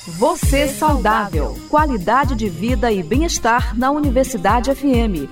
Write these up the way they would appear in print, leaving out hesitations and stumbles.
Você saudável. Qualidade de vida e bem-estar na Universidade FM.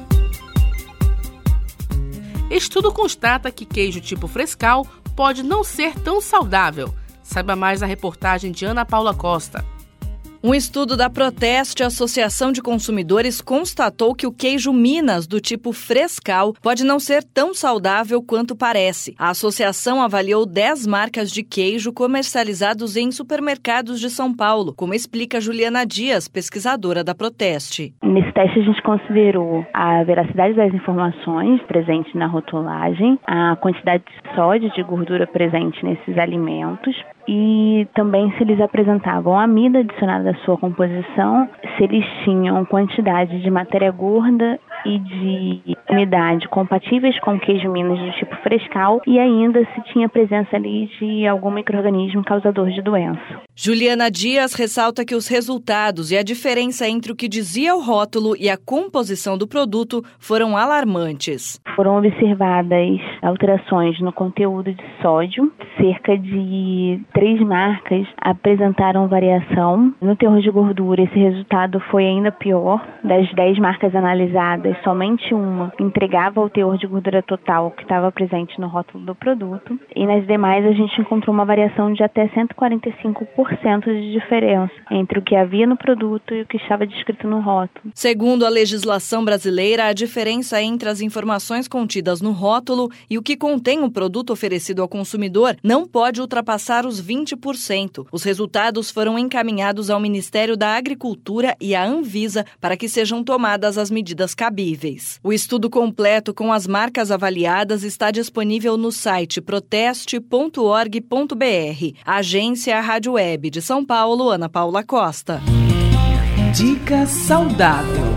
Estudo constata que queijo tipo Frescal pode não ser tão saudável. Saiba mais na reportagem de Ana Paula Costa. Um estudo da Proteste, Associação de Consumidores, constatou que o queijo Minas, do tipo Frescal, pode não ser tão saudável quanto parece. A associação avaliou 10 marcas de queijo comercializados em supermercados de São Paulo, como explica Juliana Dias, pesquisadora da Proteste. Nesse teste a gente considerou a veracidade das informações presentes na rotulagem, a quantidade de sódio, de gordura presente nesses alimentos, e também se eles apresentavam amida adicionada à sua composição, se eles tinham quantidade de matéria gorda e de umidade compatíveis com o queijo Minas do tipo Frescal e ainda se tinha presença ali de algum micro-organismo causador de doença. Juliana Dias ressalta que os resultados e a diferença entre o que dizia o rótulo e a composição do produto foram alarmantes. Foram observadas alterações no conteúdo de sódio. Cerca de 3 marcas apresentaram variação. No teor de gordura, esse resultado foi ainda pior. Das 10 marcas analisadas, somente uma entregava o teor de gordura total que estava presente no rótulo do produto. E nas demais, a gente encontrou uma variação de até 145% de diferença entre o que havia no produto e o que estava descrito no rótulo. Segundo a legislação brasileira, a diferença entre as informações contidas no rótulo e o que contém o produto oferecido ao consumidor não pode ultrapassar os 20%. Os resultados foram encaminhados ao Ministério da Agricultura e à Anvisa para que sejam tomadas as medidas cabíveis. O estudo completo com as marcas avaliadas está disponível no site proteste.org.br. Agência Rádio Web de São Paulo, Ana Paula Costa. Dica saudável.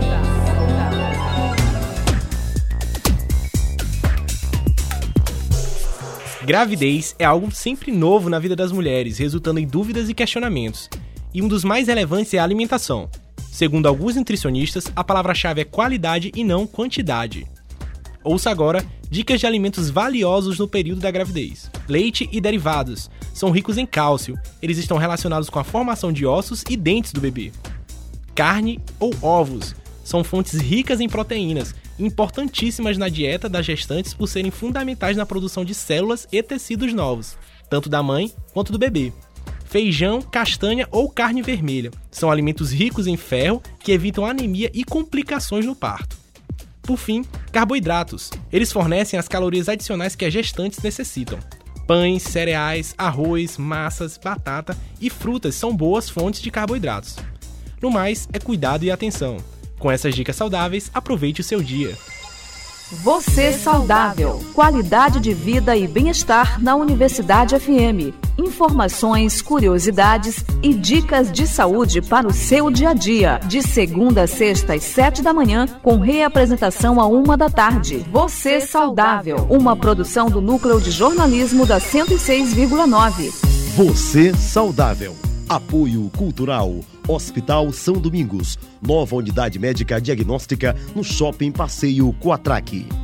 Gravidez é algo sempre novo na vida das mulheres, resultando em dúvidas e questionamentos. E um dos mais relevantes é a alimentação. Segundo alguns nutricionistas, a palavra-chave é qualidade e não quantidade. Ouça agora dicas de alimentos valiosos no período da gravidez. Leite e derivados são ricos em cálcio. Eles estão relacionados com a formação de ossos e dentes do bebê. Carne ou ovos são fontes ricas em proteínas, importantíssimas na dieta das gestantes por serem fundamentais na produção de células e tecidos novos, tanto da mãe quanto do bebê. Feijão, castanha ou carne vermelha são alimentos ricos em ferro que evitam anemia e complicações no parto. Por fim, carboidratos. Eles fornecem as calorias adicionais que as gestantes necessitam. Pães, cereais, arroz, massas, batata e frutas são boas fontes de carboidratos. No mais, é cuidado e atenção. Com essas dicas saudáveis, aproveite o seu dia. Você saudável. Qualidade de vida e bem-estar na Universidade FM. Informações, curiosidades e dicas de saúde para o seu dia a dia. De segunda a sexta às 7 da manhã, com reapresentação à 1 da tarde. Você saudável. Uma produção do Núcleo de Jornalismo da 106,9. Você saudável. Apoio Cultural. Hospital São Domingos. Nova unidade médica diagnóstica no Shopping Passeio Coatraque.